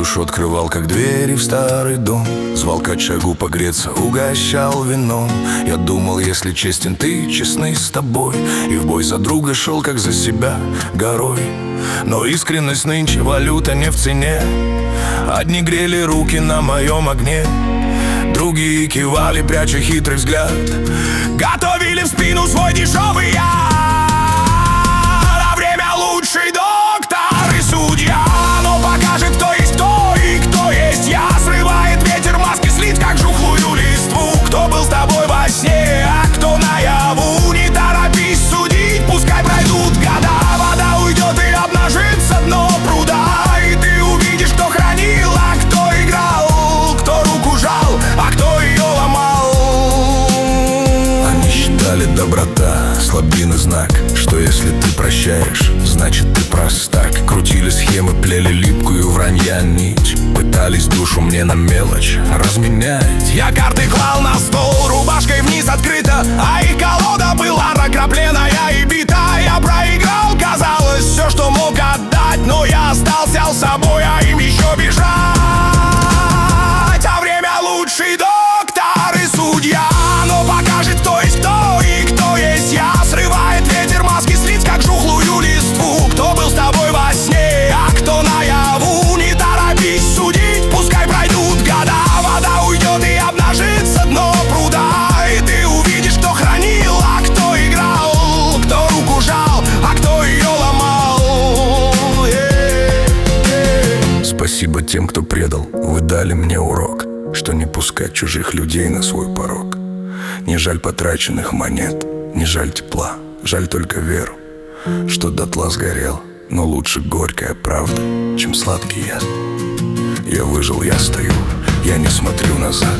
душу открывал, как двери в старый дом. Звал к очагу погреться, угощал вином. Я думал, если честен ты, честный с тобой, и в бой за друга шел, как за себя, горой. Но искренность нынче валюта не в цене. Одни грели руки на моем огне, другие кивали, пряча хитрый взгляд. Готовили в спину свой дешевый яд. А время лучший доктор и судья. Но покажет, кто есть кто и кто есть я. Срывает ветер маски с лиц, как жухлую листву. Кто был с тобой во сне, а кто наяву. Не торопись судить, пускай пройдут года. Вода уйдет и обнажится дно пруда. И ты увидишь, кто хранил, а кто играл. Кто руку жал, а кто ее ломал. Они считали доброта слабины знак, что если ты прощаешь, значит ты простак. Крутили схемы, плели липкую вранья нить. Пытались душу мне на мелочь разменять. Я карты клал на стол, рубашкой вниз открыта, а их колода была накропленная и бита. Я проиграл, казалось, все, что мог отдать, но я остался с собой, а им еще бежать. А время лучший доктор и судья. Но покажет, кто есть кто и кто есть я. Срывает ветер маски с лиц, как жухлую листву. Кто был с тобой во сне, а кто наяву. Не торопись судить, пускай пройдут года. Вода уйдет и обнажится дно пруда. И ты увидишь, кто хранил, а кто играл. Кто руку жал, а кто ее ломал. Спасибо тем, кто предал, вы дали мне урок, что не пускать чужих людей на свой порог. Не жаль потраченных монет, не жаль тепла, жаль только веру, что дотла сгорел. Но лучше горькая правда, чем сладкий яд. Я выжил, я стою, я не смотрю назад.